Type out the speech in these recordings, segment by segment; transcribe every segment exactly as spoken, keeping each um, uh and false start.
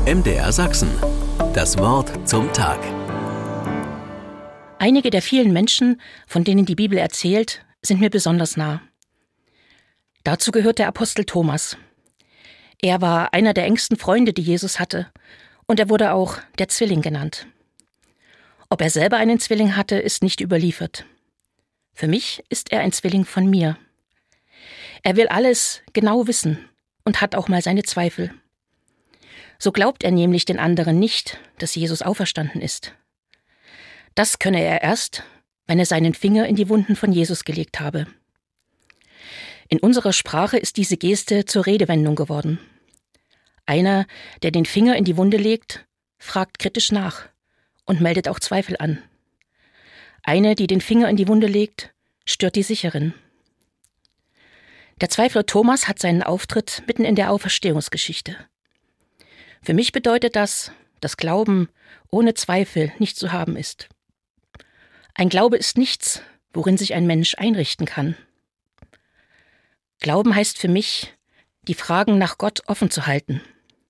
M D R Sachsen. Das Wort zum Tag. Einige der vielen Menschen, von denen die Bibel erzählt, sind mir besonders nah. Dazu gehört der Apostel Thomas. Er war einer der engsten Freunde, die Jesus hatte, und er wurde auch der Zwilling genannt. Ob er selber einen Zwilling hatte, ist nicht überliefert. Für mich ist er ein Zwilling von mir. Er will alles genau wissen und hat auch mal seine Zweifel. So glaubt er nämlich den anderen nicht, dass Jesus auferstanden ist. Das könne er erst, wenn er seinen Finger in die Wunden von Jesus gelegt habe. In unserer Sprache ist diese Geste zur Redewendung geworden. Einer, der den Finger in die Wunde legt, fragt kritisch nach und meldet auch Zweifel an. Eine, die den Finger in die Wunde legt, stört die Sicherin. Der Zweifler Thomas hat seinen Auftritt mitten in der Auferstehungsgeschichte. Für mich bedeutet das, dass Glauben ohne Zweifel nicht zu haben ist. Ein Glaube ist nichts, worin sich ein Mensch einrichten kann. Glauben heißt für mich, die Fragen nach Gott offen zu halten.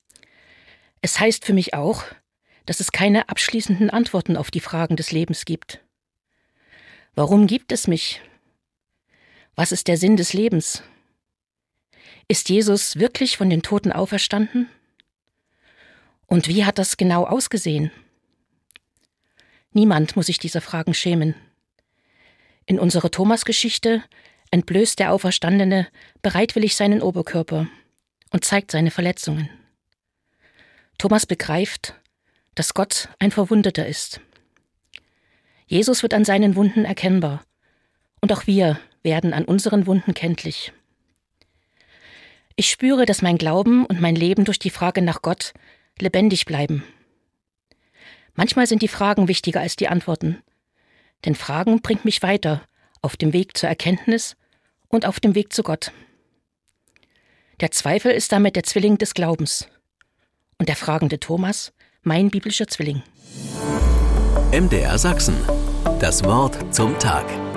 Es heißt für mich auch, dass es keine abschließenden Antworten auf die Fragen des Lebens gibt. Warum gibt es mich? Was ist der Sinn des Lebens? Ist Jesus wirklich von den Toten auferstanden? Und wie hat das genau ausgesehen? Niemand muss sich dieser Fragen schämen. In unserer Thomas-Geschichte entblößt der Auferstandene bereitwillig seinen Oberkörper und zeigt seine Verletzungen. Thomas begreift, dass Gott ein Verwundeter ist. Jesus wird an seinen Wunden erkennbar und auch wir werden an unseren Wunden kenntlich. Ich spüre, dass mein Glauben und mein Leben durch die Frage nach Gott lebendig bleiben. Manchmal sind die Fragen wichtiger als die Antworten, denn Fragen bringt mich weiter auf dem Weg zur Erkenntnis und auf dem Weg zu Gott. Der Zweifel ist damit der Zwilling des Glaubens und der fragende Thomas mein biblischer Zwilling. M D R Sachsen. Das Wort zum Tag.